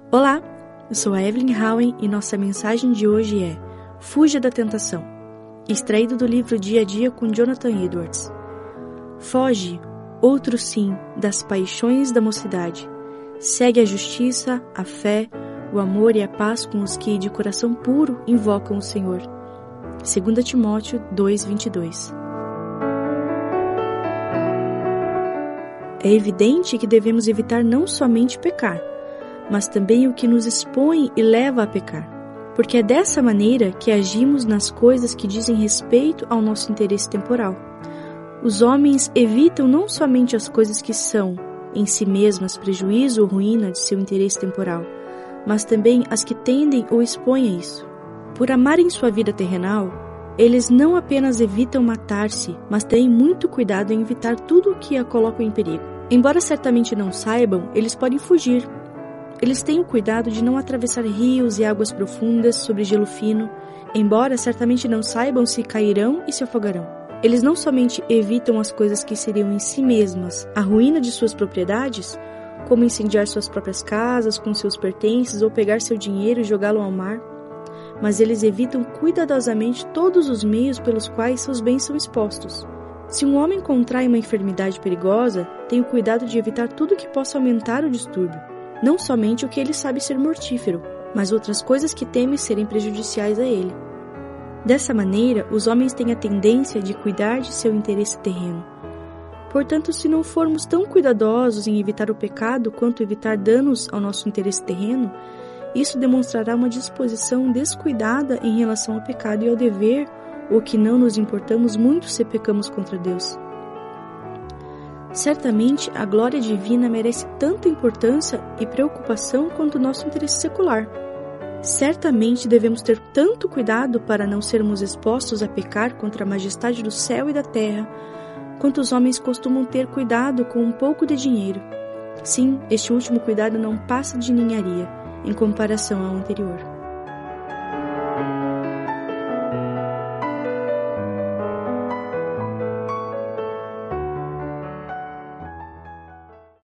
Olá, eu sou a Evelyn Howen e nossa mensagem de hoje é Fuja da Tentação, extraído do livro Dia a Dia com Jonathan Edwards. Foge, outro sim, das paixões da mocidade. Segue a justiça, a fé, o amor e a paz com os que de coração puro invocam o Senhor. 2 Timóteo 2:22. É evidente que devemos evitar não somente pecar, mas também o que nos expõe e leva a pecar, porque é dessa maneira que agimos nas coisas que dizem respeito ao nosso interesse temporal. Os homens evitam não somente as coisas que são, em si mesmas, prejuízo ou ruína de seu interesse temporal, mas também as que tendem ou expõem a isso. Por amarem sua vida terrenal, eles não apenas evitam matar-se, mas têm muito cuidado em evitar tudo o que a coloca em perigo. Embora certamente não saibam, eles podem fugir. Eles têm o cuidado de não atravessar rios e águas profundas sobre gelo fino, embora certamente não saibam se cairão e se afogarão. Eles não somente evitam as coisas que seriam em si mesmas a ruína de suas propriedades, como incendiar suas próprias casas com seus pertences ou pegar seu dinheiro e jogá-lo ao mar, mas eles evitam cuidadosamente todos os meios pelos quais seus bens são expostos. Se um homem contrai uma enfermidade perigosa, tem o cuidado de evitar tudo que possa aumentar o distúrbio. Não somente o que ele sabe ser mortífero, mas outras coisas que temem serem prejudiciais a ele. Dessa maneira, os homens têm a tendência de cuidar de seu interesse terreno. Portanto, se não formos tão cuidadosos em evitar o pecado quanto evitar danos ao nosso interesse terreno, isso demonstrará uma disposição descuidada em relação ao pecado e ao dever, ou que não nos importamos muito se pecamos contra Deus. Certamente, a glória divina merece tanta importância e preocupação quanto o nosso interesse secular. Certamente devemos ter tanto cuidado para não sermos expostos a pecar contra a majestade do céu e da terra, quanto os homens costumam ter cuidado com um pouco de dinheiro. Sim, este último cuidado não passa de ninharia, em comparação ao anterior.